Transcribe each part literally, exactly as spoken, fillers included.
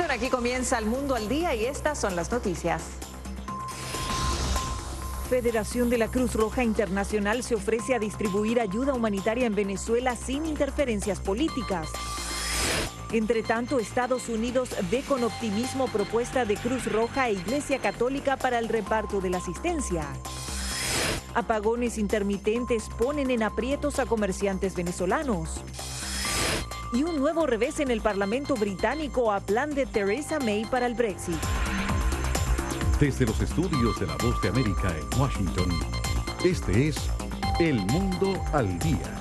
Bueno, aquí comienza El Mundo al Día y estas son las noticias. Federación de la Cruz Roja Internacional se ofrece a distribuir ayuda humanitaria en Venezuela sin interferencias políticas. Entre tanto, Estados Unidos ve con optimismo propuesta de Cruz Roja e Iglesia Católica para el reparto de la asistencia. Apagones intermitentes ponen en aprietos a comerciantes venezolanos. Y un nuevo revés en el Parlamento británico a plan de Theresa May para el Brexit. Desde los estudios de La Voz de América en Washington, este es El Mundo al Día.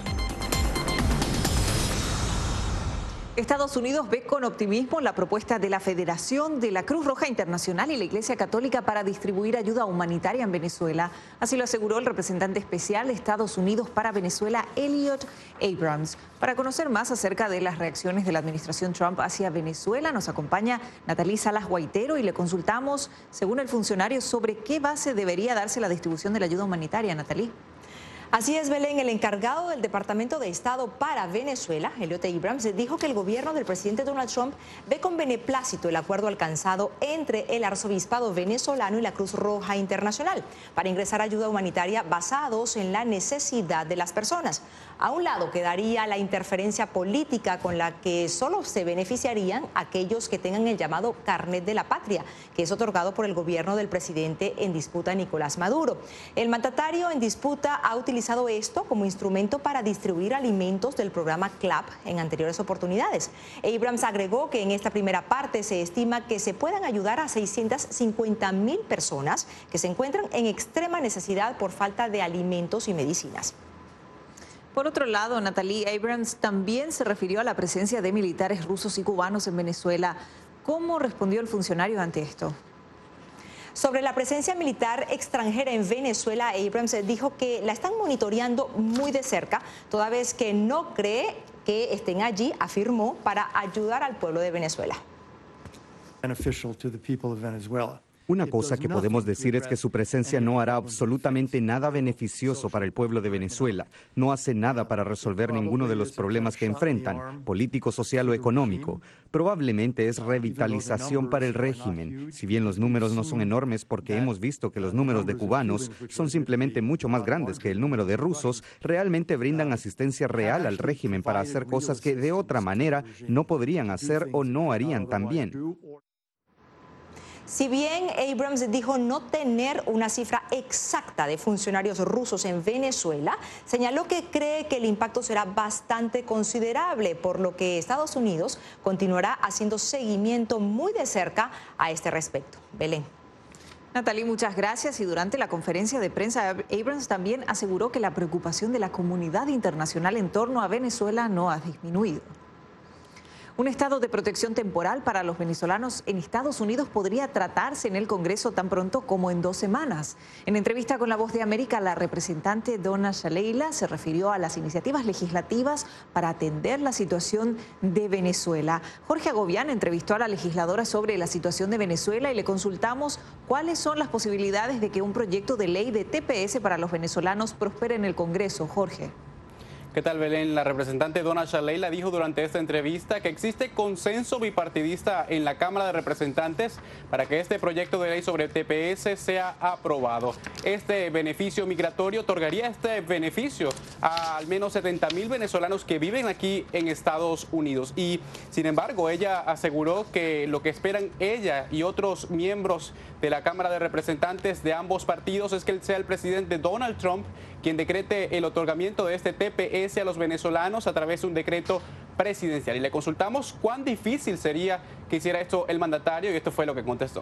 Estados Unidos ve con optimismo la propuesta de la Federación de la Cruz Roja Internacional y la Iglesia Católica para distribuir ayuda humanitaria en Venezuela. Así lo aseguró el representante especial de Estados Unidos para Venezuela, Elliot Abrams. Para conocer más acerca de las reacciones de la administración Trump hacia Venezuela, nos acompaña Natalie Salas Guaitero y le consultamos, según el funcionario, sobre qué base debería darse la distribución de la ayuda humanitaria. Natalie. Así es, Belén. El encargado del Departamento de Estado para Venezuela, Elliot Abrams, dijo que el gobierno del presidente Donald Trump ve con beneplácito el acuerdo alcanzado entre el arzobispado venezolano y la Cruz Roja Internacional para ingresar ayuda humanitaria basados en la necesidad de las personas. A un lado quedaría la interferencia política con la que solo se beneficiarían aquellos que tengan el llamado carnet de la patria, que es otorgado por el gobierno del presidente en disputa, Nicolás Maduro. El mandatario en disputa ha utilizado utilizado esto como instrumento para distribuir alimentos del programa CLAP en anteriores oportunidades. Abrams agregó que en esta primera parte se estima que se puedan ayudar a seiscientas cincuenta mil personas que se encuentran en extrema necesidad por falta de alimentos y medicinas. Por otro lado, Natalie, Abrams también se refirió a la presencia de militares rusos y cubanos en Venezuela. ¿Cómo respondió el funcionario ante esto? Sobre la presencia militar extranjera en Venezuela, Abrams dijo que la están monitoreando muy de cerca, toda vez que no cree que estén allí, afirmó, para ayudar al pueblo de Venezuela. Una cosa que podemos decir es que su presencia no hará absolutamente nada beneficioso para el pueblo de Venezuela. No hace nada para resolver ninguno de los problemas que enfrentan, político, social o económico. Probablemente es revitalización para el régimen. Si bien los números no son enormes, porque hemos visto que los números de cubanos son simplemente mucho más grandes que el número de rusos, realmente brindan asistencia real al régimen para hacer cosas que de otra manera no podrían hacer o no harían tan bien. Si bien Abrams dijo no tener una cifra exacta de funcionarios rusos en Venezuela, señaló que cree que el impacto será bastante considerable, por lo que Estados Unidos continuará haciendo seguimiento muy de cerca a este respecto. Belén. Natalie, muchas gracias. Y durante la conferencia de prensa, Abrams también aseguró que la preocupación de la comunidad internacional en torno a Venezuela no ha disminuido. Un estado de protección temporal para los venezolanos en Estados Unidos podría tratarse en el Congreso tan pronto como en dos semanas. En entrevista con La Voz de América, la representante Donna Shalala se refirió a las iniciativas legislativas para atender la situación de Venezuela. Jorge Agobián entrevistó a la legisladora sobre la situación de Venezuela y le consultamos cuáles son las posibilidades de que un proyecto de ley de T P S para los venezolanos prospere en el Congreso. Jorge. ¿Qué tal, Belén? La representante Donna Shalala dijo durante esta entrevista que existe consenso bipartidista en la Cámara de Representantes para que este proyecto de ley sobre T P S sea aprobado. Este beneficio migratorio otorgaría este beneficio a al menos setenta mil venezolanos que viven aquí en Estados Unidos. Y, sin embargo, ella aseguró que lo que esperan ella y otros miembros de la Cámara de Representantes de ambos partidos es que sea el presidente Donald Trump quien decrete el otorgamiento de este T P S a los venezolanos a través de un decreto presidencial. Y le consultamos cuán difícil sería que hiciera esto el mandatario y esto fue lo que contestó.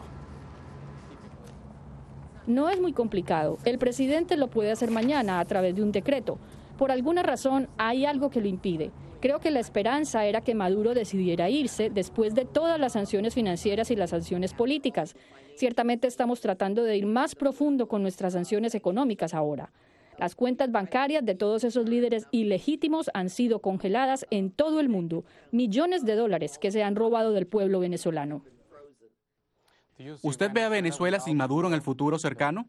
No es muy complicado. El presidente lo puede hacer mañana a través de un decreto. Por alguna razón hay algo que lo impide. Creo que la esperanza era que Maduro decidiera irse después de todas las sanciones financieras y las sanciones políticas. Ciertamente estamos tratando de ir más profundo con nuestras sanciones económicas ahora. Las cuentas bancarias de todos esos líderes ilegítimos han sido congeladas en todo el mundo. Millones de dólares que se han robado del pueblo venezolano. ¿Usted ve a Venezuela sin Maduro en el futuro cercano?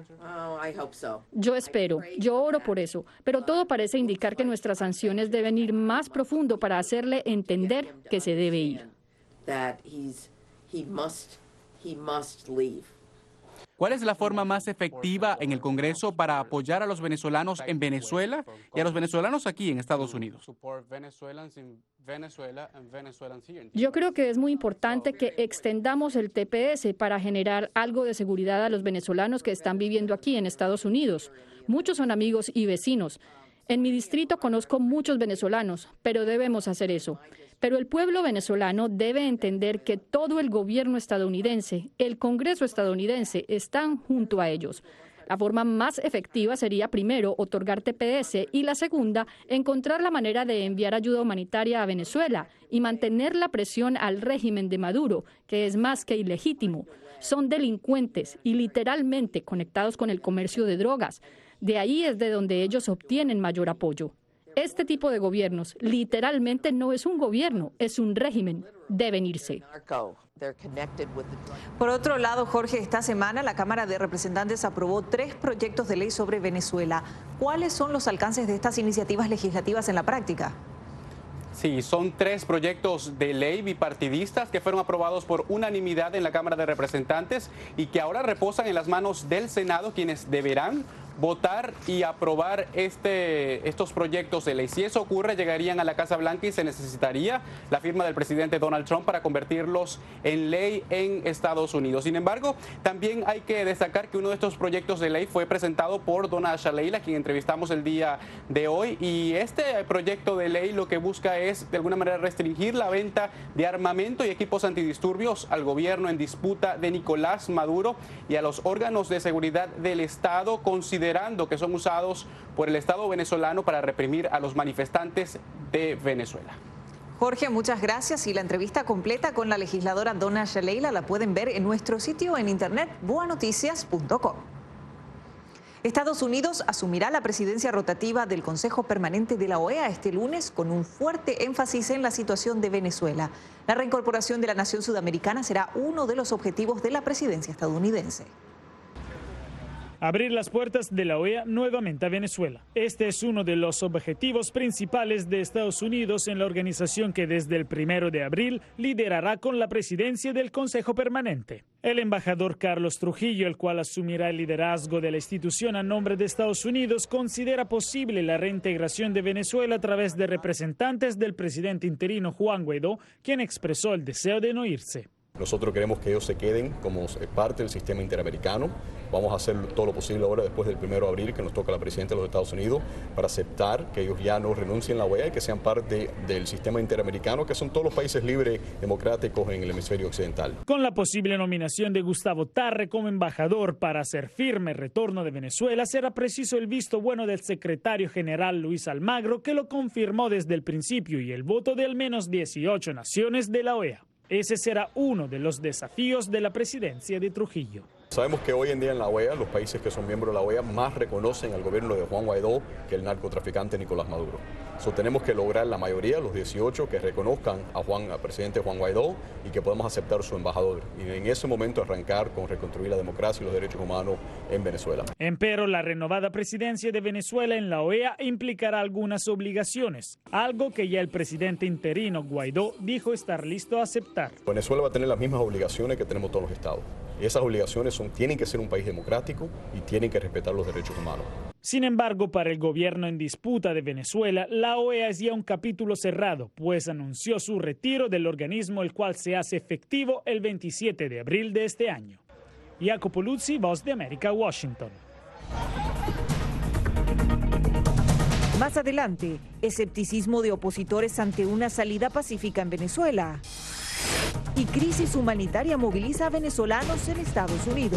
Yo espero, yo oro por eso, pero todo parece indicar que nuestras sanciones deben ir más profundo para hacerle entender que se debe ir. he must, he must leave. ¿Cuál es la forma más efectiva en el Congreso para apoyar a los venezolanos en Venezuela y a los venezolanos aquí en Estados Unidos? Yo creo que es muy importante que extendamos el T P S para generar algo de seguridad a los venezolanos que están viviendo aquí en Estados Unidos. Muchos son amigos y vecinos. En mi distrito conozco muchos venezolanos, pero debemos hacer eso. Pero el pueblo venezolano debe entender que todo el gobierno estadounidense, el Congreso estadounidense, están junto a ellos. La forma más efectiva sería, primero, otorgar T P S y la segunda, encontrar la manera de enviar ayuda humanitaria a Venezuela y mantener la presión al régimen de Maduro, que es más que ilegítimo. Son delincuentes y literalmente conectados con el comercio de drogas. De ahí es de donde ellos obtienen mayor apoyo. Este tipo de gobiernos literalmente no es un gobierno, es un régimen. Deben irse. Por otro lado, Jorge, esta semana la Cámara de Representantes aprobó tres proyectos de ley sobre Venezuela. ¿Cuáles son los alcances de estas iniciativas legislativas en la práctica? Sí, son tres proyectos de ley bipartidistas que fueron aprobados por unanimidad en la Cámara de Representantes y que ahora reposan en las manos del Senado, quienes deberán votar y aprobar este, estos proyectos de ley. Si eso ocurre, llegarían a la Casa Blanca y se necesitaría la firma del presidente Donald Trump para convertirlos en ley en Estados Unidos. Sin embargo, también hay que destacar que uno de estos proyectos de ley fue presentado por Donna Shalala, quien entrevistamos el día de hoy, y este proyecto de ley lo que busca es de alguna manera restringir la venta de armamento y equipos antidisturbios al gobierno en disputa de Nicolás Maduro y a los órganos de seguridad del Estado, considerando que son usados por el Estado venezolano para reprimir a los manifestantes de Venezuela. Jorge, muchas gracias, y la entrevista completa con la legisladora Donna Shalala la pueden ver en nuestro sitio en internet boa noticias punto com. Estados Unidos asumirá la presidencia rotativa del Consejo Permanente de la O E A este lunes con un fuerte énfasis en la situación de Venezuela. La reincorporación de la nación sudamericana será uno de los objetivos de la presidencia estadounidense. Abrir las puertas de la O E A nuevamente a Venezuela. Este es uno de los objetivos principales de Estados Unidos en la organización que desde el primero de abril liderará con la presidencia del Consejo Permanente. El embajador Carlos Trujillo, el cual asumirá el liderazgo de la institución a nombre de Estados Unidos, considera posible la reintegración de Venezuela a través de representantes del presidente interino Juan Guaidó, quien expresó el deseo de no irse. Nosotros queremos que ellos se queden como parte del sistema interamericano. Vamos a hacer todo lo posible ahora, después del primero de abril, que nos toca la presidencia de los Estados Unidos, para aceptar que ellos ya no renuncien a la O E A y que sean parte del sistema interamericano, que son todos los países libres, democráticos en el hemisferio occidental. Con la posible nominación de Gustavo Tarre como embajador para hacer firme el retorno de Venezuela, será preciso el visto bueno del secretario general Luis Almagro, que lo confirmó desde el principio, y el voto de al menos dieciocho naciones de la O E A. Ese será uno de los desafíos de la presidencia de Trujillo. Sabemos que hoy en día en la O E A, los países que son miembros de la O E A más reconocen al gobierno de Juan Guaidó que el narcotraficante Nicolás Maduro. So, tenemos que lograr la mayoría, los dieciocho, que reconozcan a Juan, al presidente Juan Guaidó, y que podamos aceptar su embajador. Y en ese momento arrancar con reconstruir la democracia y los derechos humanos en Venezuela. Empero, la renovada presidencia de Venezuela en la O E A implicará algunas obligaciones, algo que ya el presidente interino Guaidó dijo estar listo a aceptar. Venezuela va a tener las mismas obligaciones que tenemos todos los estados. Y esas obligaciones son, tienen que ser un país democrático y tienen que respetar los derechos humanos. Sin embargo, para el gobierno en disputa de Venezuela, la O E A es ya un capítulo cerrado, pues anunció su retiro del organismo, el cual se hace efectivo el veintisiete de abril de este año. Jacopo Luzzi, Voz de América, Washington. Más adelante, escepticismo de opositores ante una salida pacífica en Venezuela. Y crisis humanitaria moviliza a venezolanos en Estados Unidos.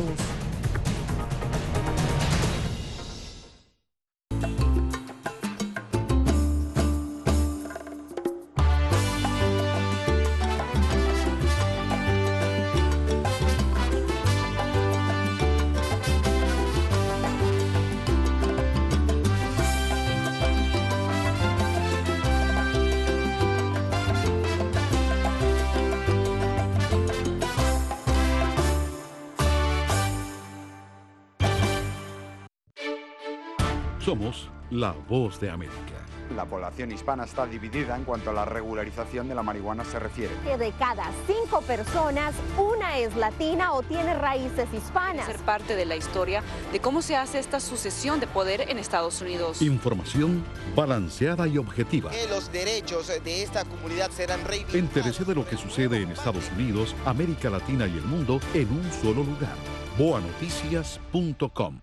Somos la voz de América. La población hispana está dividida en cuanto a la regularización de la marihuana se refiere. Que de cada cinco personas, una es latina o tiene raíces hispanas. Ser parte de la historia de cómo se hace esta sucesión de poder en Estados Unidos. Información balanceada y objetiva. Que los derechos de esta comunidad serán reivindicados. Entérese de lo que sucede en Estados Unidos, América Latina y el mundo en un solo lugar. boa noticias punto com.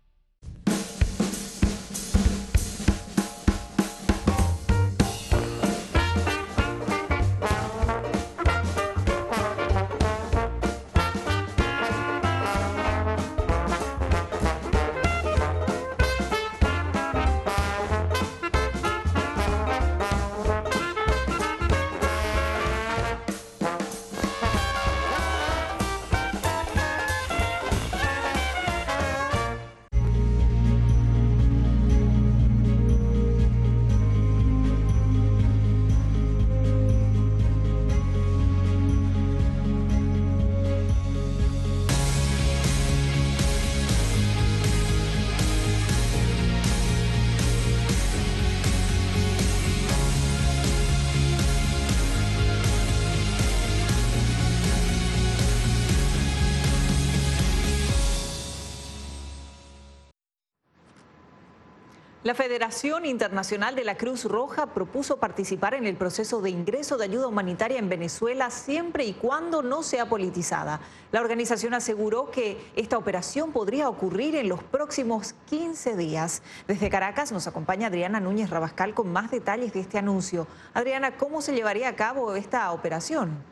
La Federación Internacional de la Cruz Roja propuso participar en el proceso de ingreso de ayuda humanitaria en Venezuela siempre y cuando no sea politizada. La organización aseguró que esta operación podría ocurrir en los próximos quince días. Desde Caracas nos acompaña Adriana Núñez Rabascal con más detalles de este anuncio. Adriana, ¿cómo se llevaría a cabo esta operación?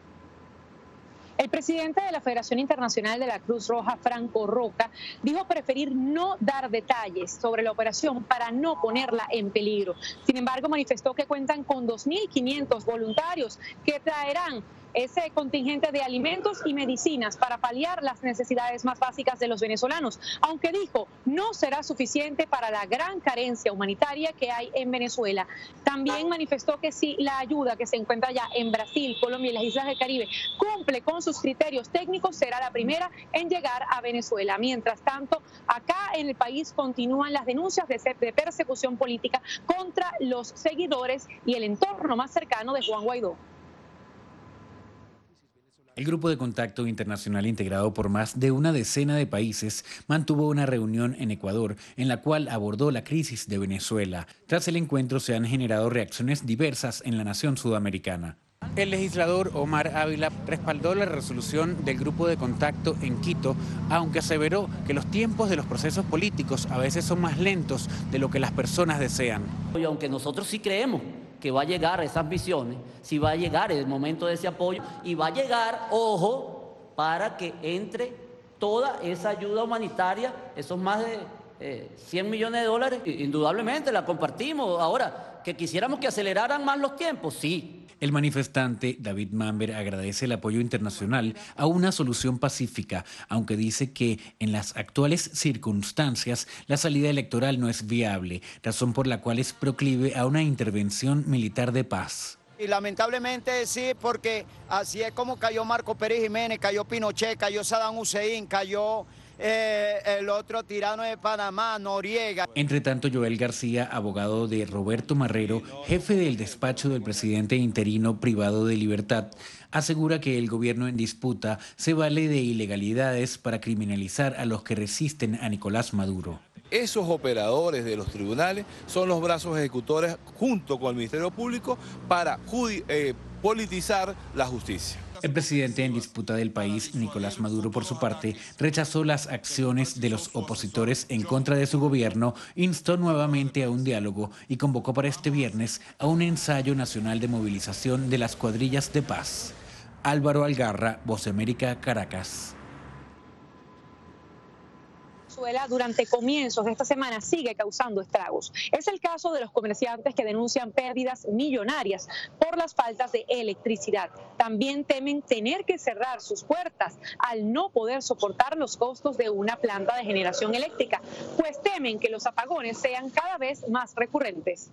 El presidente de la Federación Internacional de la Cruz Roja, Franco Roca, dijo preferir no dar detalles sobre la operación para no ponerla en peligro. Sin embargo, manifestó que cuentan con dos mil quinientos voluntarios que traerán ese contingente de alimentos y medicinas para paliar las necesidades más básicas de los venezolanos, aunque dijo no será suficiente para la gran carencia humanitaria que hay en Venezuela. También manifestó que si la ayuda que se encuentra ya en Brasil, Colombia y las islas del Caribe cumple con sus criterios técnicos, será la primera en llegar a Venezuela. Mientras tanto, acá en el país continúan las denuncias de persecución política contra los seguidores y el entorno más cercano de Juan Guaidó. El Grupo de Contacto Internacional, integrado por más de una decena de países, mantuvo una reunión en Ecuador en la cual abordó la crisis de Venezuela. Tras el encuentro se han generado reacciones diversas en la nación sudamericana. El legislador Omar Ávila respaldó la resolución del Grupo de Contacto en Quito, aunque aseveró que los tiempos de los procesos políticos a veces son más lentos de lo que las personas desean. Y aunque nosotros sí creemos que va a llegar esas visiones, si va a llegar el momento de ese apoyo y va a llegar, ojo, para que entre toda esa ayuda humanitaria, esos más de eh, cien millones de dólares, indudablemente la compartimos. Ahora, que quisiéramos que aceleraran más los tiempos, sí. El manifestante David Mamber agradece el apoyo internacional a una solución pacífica, aunque dice que en las actuales circunstancias la salida electoral no es viable, razón por la cual es proclive a una intervención militar de paz. Y lamentablemente sí, porque así es como cayó Marco Pérez Jiménez, cayó Pinochet, cayó Saddam Hussein, cayó Eh, el otro tirano de Panamá, Noriega. Entre tanto, Joel García, abogado de Roberto Marrero, jefe del despacho del presidente interino privado de libertad, asegura que el gobierno en disputa se vale de ilegalidades para criminalizar a los que resisten a Nicolás Maduro. Esos operadores de los tribunales son los brazos ejecutores junto con el Ministerio Público para eh, politizar la justicia. El presidente en disputa del país, Nicolás Maduro, por su parte, rechazó las acciones de los opositores en contra de su gobierno, instó nuevamente a un diálogo y convocó para este viernes a un ensayo nacional de movilización de las cuadrillas de paz. Álvaro Algarra, Voz de América, Caracas. Durante comienzos de esta semana sigue causando estragos. Es el caso de los comerciantes que denuncian pérdidas millonarias por las faltas de electricidad. También temen tener que cerrar sus puertas al no poder soportar los costos de una planta de generación eléctrica, pues temen que los apagones sean cada vez más recurrentes.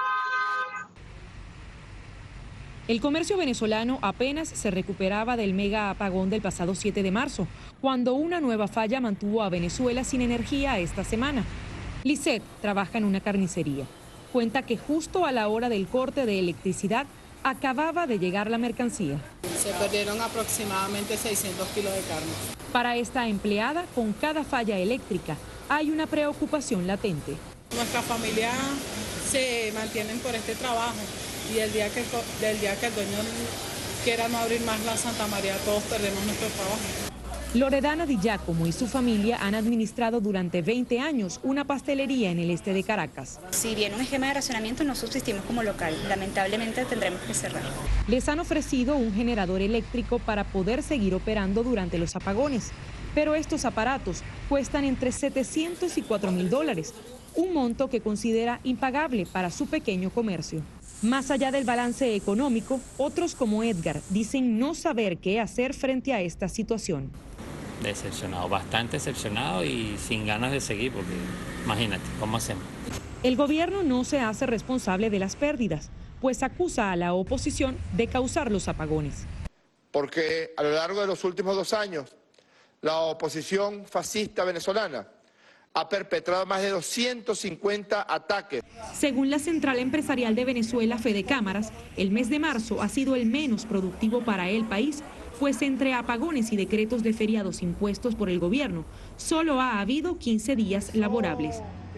El comercio venezolano apenas se recuperaba del mega apagón del pasado siete de marzo, cuando una nueva falla mantuvo a Venezuela sin energía esta semana. Lisette trabaja en una carnicería. Cuenta que justo a la hora del corte de electricidad acababa de llegar la mercancía. Se perdieron aproximadamente seiscientos kilos de carne. Para esta empleada, con cada falla eléctrica hay una preocupación latente. Nuestra familia se mantienen por este trabajo y el día que, del día que el dueño quiera no abrir más la Santa María, todos perdemos nuestro trabajo. Loredana Di Giacomo y su familia han administrado durante veinte años una pastelería en el este de Caracas. Si bien un esquema de racionamiento, no subsistimos como local. Lamentablemente tendremos que cerrar. Les han ofrecido un generador eléctrico para poder seguir operando durante los apagones. Pero estos aparatos cuestan entre setecientos y cuatro mil dólares, un monto que considera impagable para su pequeño comercio. Más allá del balance económico, otros como Edgar dicen no saber qué hacer frente a esta situación. Decepcionado, bastante decepcionado y sin ganas de seguir, porque imagínate, ¿cómo hacemos? El gobierno no se hace responsable de las pérdidas, pues acusa a la oposición de causar los apagones. Porque a lo largo de los últimos dos años, la oposición fascista venezolana ha perpetrado más de doscientos cincuenta ataques. Según la Central Empresarial de Venezuela, Fede Cámaras, el mes de marzo ha sido el menos productivo para el país, pues entre apagones y decretos de feriados impuestos por el gobierno, solo ha habido quince días laborables.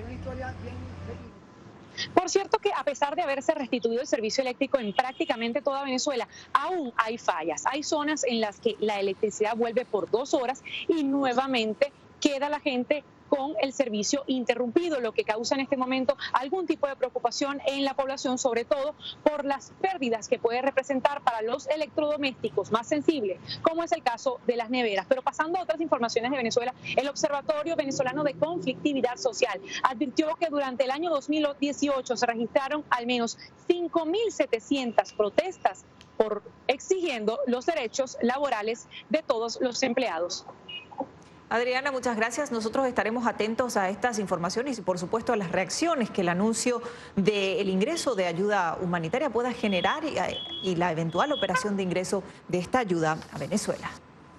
Por cierto que a pesar de haberse restituido el servicio eléctrico en prácticamente toda Venezuela, aún hay fallas. Hay zonas en las que la electricidad vuelve por dos horas y nuevamente queda la gente con el servicio interrumpido, lo que causa en este momento algún tipo de preocupación en la población, sobre todo por las pérdidas que puede representar para los electrodomésticos más sensibles, como es el caso de las neveras. Pero pasando a otras informaciones de Venezuela, el Observatorio Venezolano de Conflictividad Social advirtió que durante el año dos mil dieciocho se registraron al menos cinco mil setecientas protestas por exigiendo los derechos laborales de todos los empleados. Adriana, muchas gracias. Nosotros estaremos atentos a estas informaciones y, por supuesto, a las reacciones que el anuncio del ingreso de ayuda humanitaria pueda generar y, y la eventual operación de ingreso de esta ayuda a Venezuela.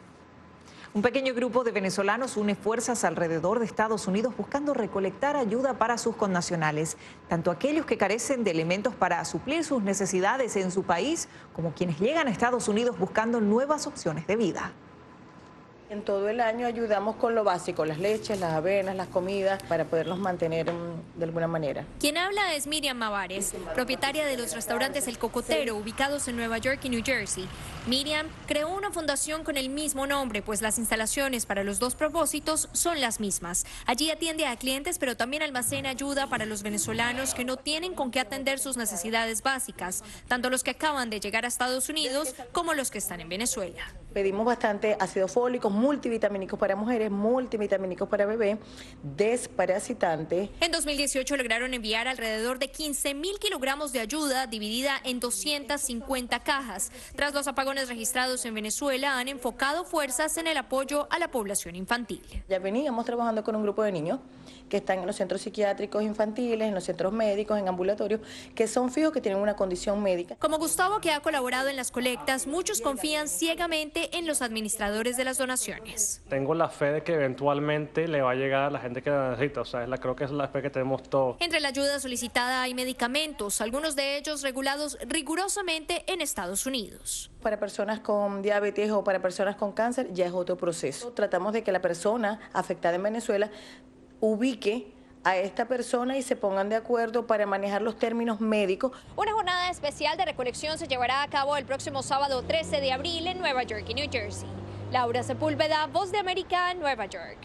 Un pequeño grupo de venezolanos une fuerzas alrededor de Estados Unidos buscando recolectar ayuda para sus connacionales, tanto aquellos que carecen de elementos para suplir sus necesidades en su país, como quienes llegan a Estados Unidos buscando nuevas opciones de vida. En todo el año ayudamos con lo básico, las leches, las avenas, las comidas, para poderlos mantener de alguna manera. Quien habla es Miriam Mavares, propietaria de los restaurantes El Cocotero, ubicados en Nueva York y New Jersey. Miriam creó una fundación con el mismo nombre, pues las instalaciones para los dos propósitos son las mismas. Allí atiende a clientes, pero también almacena ayuda para los venezolanos que no tienen con qué atender sus necesidades básicas, tanto los que acaban de llegar a Estados Unidos como los que están en Venezuela. Pedimos bastante ácido fólico, multivitamínicos para mujeres, multivitamínicos para bebés, desparasitantes. En dos mil dieciocho lograron enviar alrededor de quince mil kilogramos de ayuda dividida en doscientas cincuenta cajas. Tras los apagones registrados en Venezuela, han enfocado fuerzas en el apoyo a la población infantil. Ya veníamos trabajando con un grupo de niños que están en los centros psiquiátricos infantiles, en los centros médicos, en ambulatorios, que son fijos, que tienen una condición médica. Como Gustavo, que ha colaborado en las colectas, muchos confían ciegamente en los administradores de las donaciones. Tengo la fe de que eventualmente le va a llegar a la gente que la necesita, o sea, es la, creo que es la fe que tenemos todos. Entre la ayuda solicitada hay medicamentos, algunos de ellos regulados rigurosamente en Estados Unidos. Para personas con diabetes o para personas con cáncer ya es otro proceso. Tratamos de que la persona afectada en Venezuela ubique a esta persona y se pongan de acuerdo para manejar los términos médicos. Una jornada especial de recolección se llevará a cabo el próximo sábado trece de abril en Nueva York y New Jersey. Laura Sepúlveda, Voz de América, Nueva York.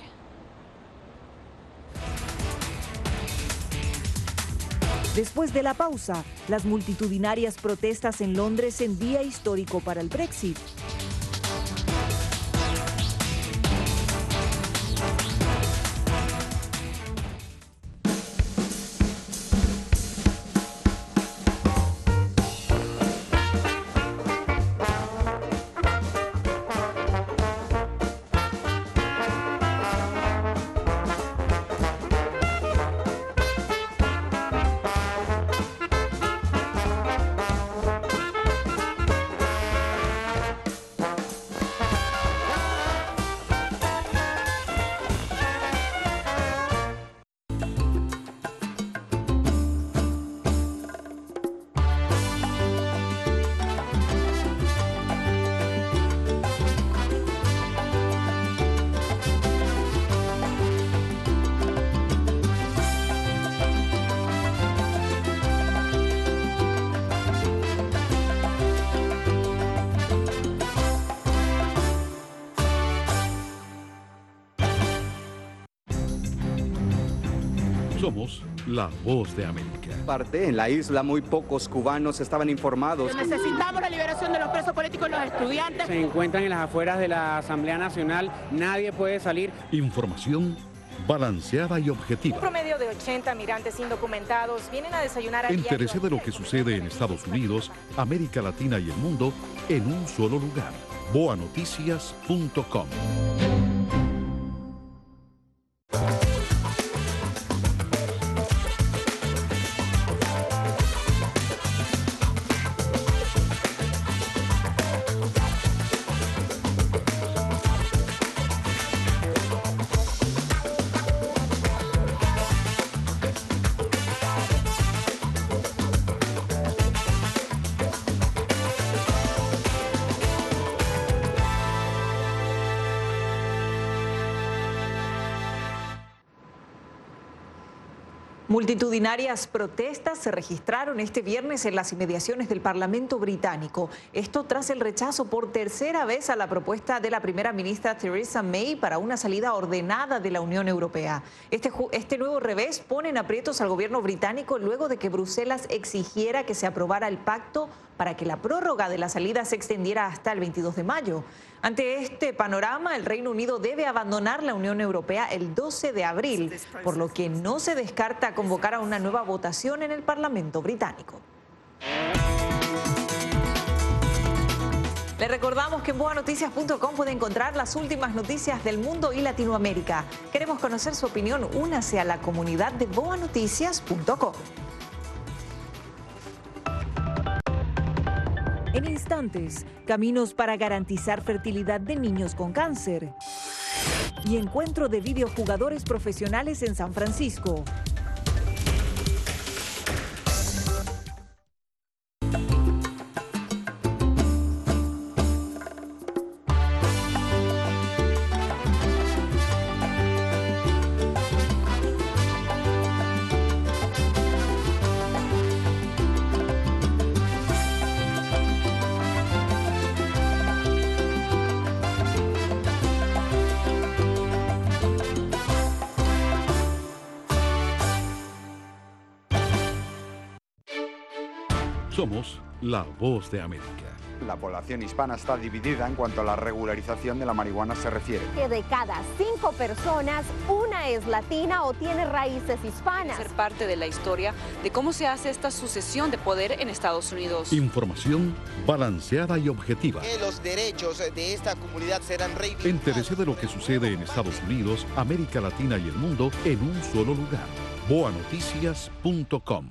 Después de la pausa, las multitudinarias protestas en Londres en día histórico para el Brexit. Somos la voz de América. Parte en la isla muy pocos cubanos estaban informados. Necesitamos la liberación de los presos políticos y los estudiantes. Se encuentran en las afueras de la Asamblea Nacional, nadie puede salir. Información balanceada y objetiva. Un promedio de ochenta migrantes indocumentados vienen a desayunar a diario. Entérese de lo que sucede en Estados Unidos, América Latina y el mundo en un solo lugar. boa noticias punto com. Multitudinarias protestas se registraron este viernes en las inmediaciones del Parlamento británico. Esto tras el rechazo por tercera vez a la propuesta de la primera ministra Theresa May para una salida ordenada de la Unión Europea. Este, este nuevo revés pone en aprietos al gobierno británico luego de que Bruselas exigiera que se aprobara el pacto para que la prórroga de la salida se extendiera hasta el veintidós de mayo. Ante este panorama, el Reino Unido debe abandonar la Unión Europea el doce de abril, por lo que no se descarta convocar a una nueva votación en el Parlamento británico. Le recordamos que en boa noticias punto com puede encontrar las últimas noticias del mundo y Latinoamérica. Queremos conocer su opinión. Únase a la comunidad de boa noticias punto com. En instantes, caminos para garantizar fertilidad de niños con cáncer. Y encuentro de videojugadores profesionales en San Francisco. Somos la voz de América. La población hispana está dividida en cuanto a la regularización de la marihuana se refiere. Que de cada cinco personas, una es latina o tiene raíces hispanas. Ser parte de la historia de cómo se hace esta sucesión de poder en Estados Unidos. Información balanceada y objetiva. Que los derechos de esta comunidad serán reivindicados. Entérese de lo que sucede en Estados Unidos, América Latina y el mundo en un solo lugar. boa noticias punto com.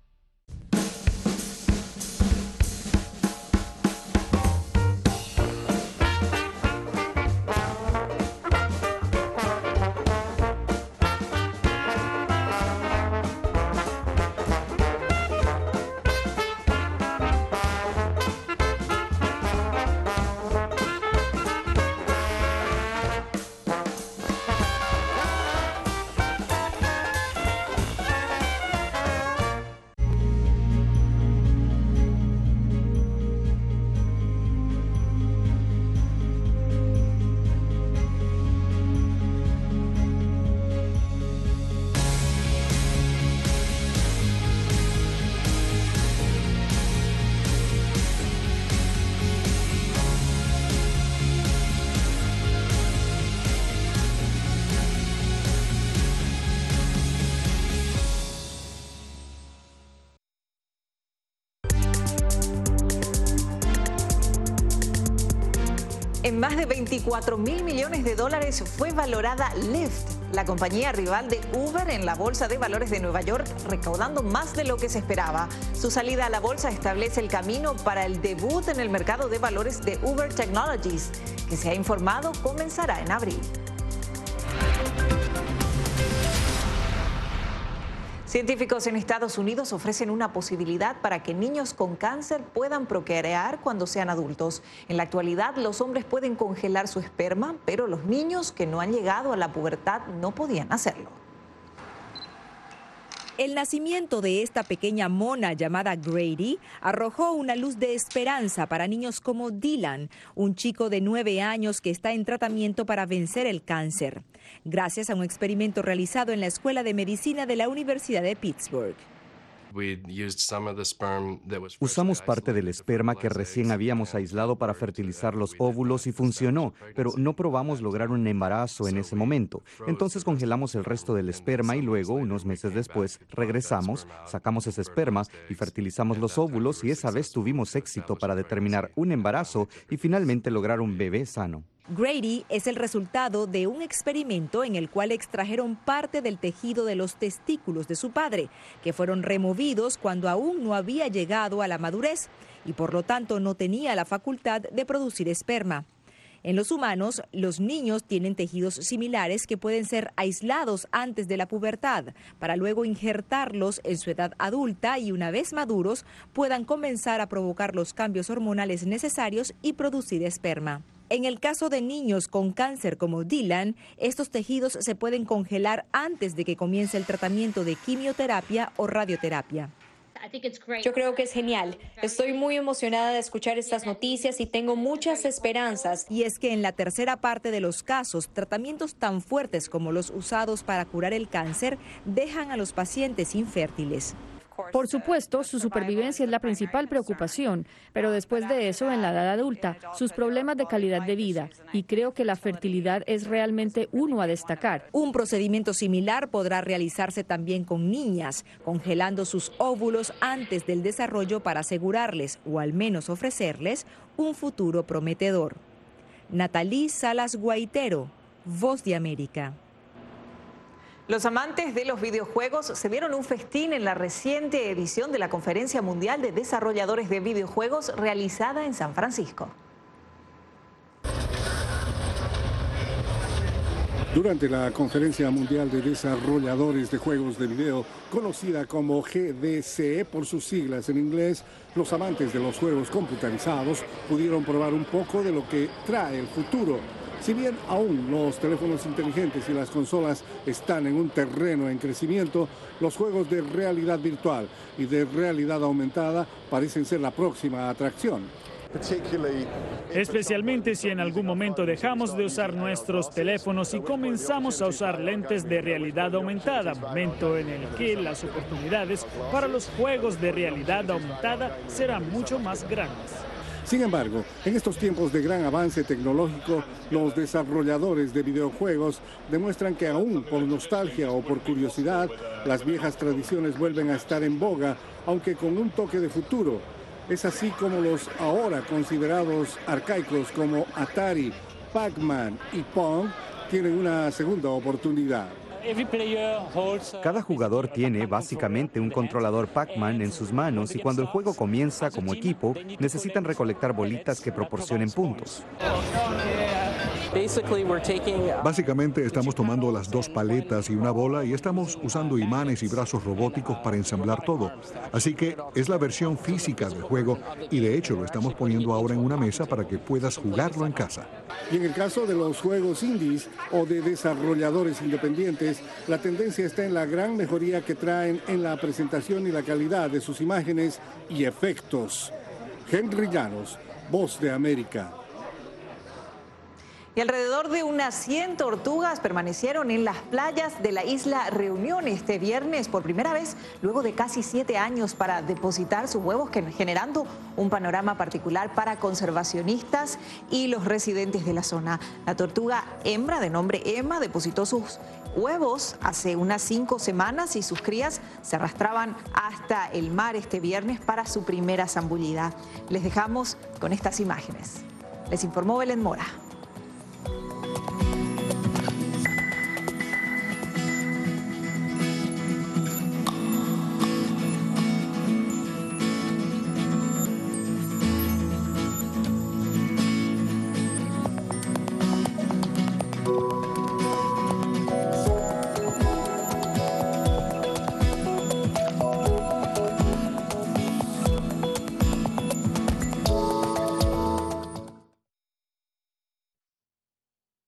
En más de veinticuatro mil millones de dólares fue valorada Lyft, la compañía rival de Uber en la Bolsa de Valores de Nueva York, recaudando más de lo que se esperaba. Su salida a la bolsa establece el camino para el debut en el mercado de valores de Uber Technologies, que se ha informado comenzará en abril. Científicos en Estados Unidos ofrecen una posibilidad para que niños con cáncer puedan procrear cuando sean adultos. En la actualidad, los hombres pueden congelar su esperma, pero los niños que no han llegado a la pubertad no podían hacerlo. El nacimiento de esta pequeña mona llamada Grady arrojó una luz de esperanza para niños como Dylan, un chico de nueve años que está en tratamiento para vencer el cáncer, gracias a un experimento realizado en la Escuela de Medicina de la Universidad de Pittsburgh. Usamos parte del esperma que recién habíamos aislado para fertilizar los óvulos y funcionó, pero no probamos lograr un embarazo en ese momento. Entonces congelamos el resto del esperma y luego, unos meses después, regresamos, sacamos ese esperma y fertilizamos los óvulos y esa vez tuvimos éxito para determinar un embarazo y finalmente lograr un bebé sano. Grady es el resultado de un experimento en el cual extrajeron parte del tejido de los testículos de su padre, que fueron removidos cuando aún no había llegado a la madurez y por lo tanto no tenía la facultad de producir esperma. En los humanos, los niños tienen tejidos similares que pueden ser aislados antes de la pubertad, para luego injertarlos en su edad adulta y una vez maduros puedan comenzar a provocar los cambios hormonales necesarios y producir esperma. En el caso de niños con cáncer como Dylan, estos tejidos se pueden congelar antes de que comience el tratamiento de quimioterapia o radioterapia. Yo creo que es genial. Estoy muy emocionada de escuchar estas noticias y tengo muchas esperanzas. Y es que en la tercera parte de los casos, tratamientos tan fuertes como los usados para curar el cáncer dejan a los pacientes infértiles. Por supuesto, su supervivencia es la principal preocupación, pero después de eso, en la edad adulta, sus problemas de calidad de vida, y creo que la fertilidad es realmente uno a destacar. Un procedimiento similar podrá realizarse también con niñas, congelando sus óvulos antes del desarrollo para asegurarles, o al menos ofrecerles, un futuro prometedor. Natalie Salas Guaitero, Voz de América. Los amantes de los videojuegos se dieron un festín en la reciente edición de la Conferencia Mundial de Desarrolladores de Videojuegos realizada en San Francisco. Durante la Conferencia Mundial de Desarrolladores de Juegos de Video, conocida como G D C por sus siglas en inglés, los amantes de los juegos computarizados pudieron probar un poco de lo que trae el futuro. Si bien aún los teléfonos inteligentes y las consolas están en un terreno en crecimiento, los juegos de realidad virtual y de realidad aumentada parecen ser la próxima atracción. Especialmente si en algún momento dejamos de usar nuestros teléfonos y comenzamos a usar lentes de realidad aumentada, momento en el que las oportunidades para los juegos de realidad aumentada serán mucho más grandes. Sin embargo, en estos tiempos de gran avance tecnológico, los desarrolladores de videojuegos demuestran que aún por nostalgia o por curiosidad, las viejas tradiciones vuelven a estar en boga, aunque con un toque de futuro. Es así como los ahora considerados arcaicos como Atari, Pac-Man y Pong tienen una segunda oportunidad. Cada jugador tiene básicamente un controlador Pac-Man en sus manos y cuando el juego comienza como equipo, necesitan recolectar bolitas que proporcionen puntos. Básicamente estamos tomando las dos paletas y una bola y estamos usando imanes y brazos robóticos para ensamblar todo. Así que es la versión física del juego y de hecho lo estamos poniendo ahora en una mesa para que puedas jugarlo en casa. Y en el caso de los juegos indies o de desarrolladores independientes, la tendencia está en la gran mejoría que traen en la presentación y la calidad de sus imágenes y efectos. Henry Llanos, Voz de América. Y alrededor de unas cien tortugas permanecieron en las playas de la isla Reunión este viernes por primera vez luego de casi siete años para depositar sus huevos, generando un panorama particular para conservacionistas y los residentes de la zona. La tortuga hembra de nombre Emma depositó sus huevos hace unas cinco semanas y sus crías se arrastraban hasta el mar este viernes para su primera zambullida. Les dejamos con estas imágenes. Les informó Belén Mora.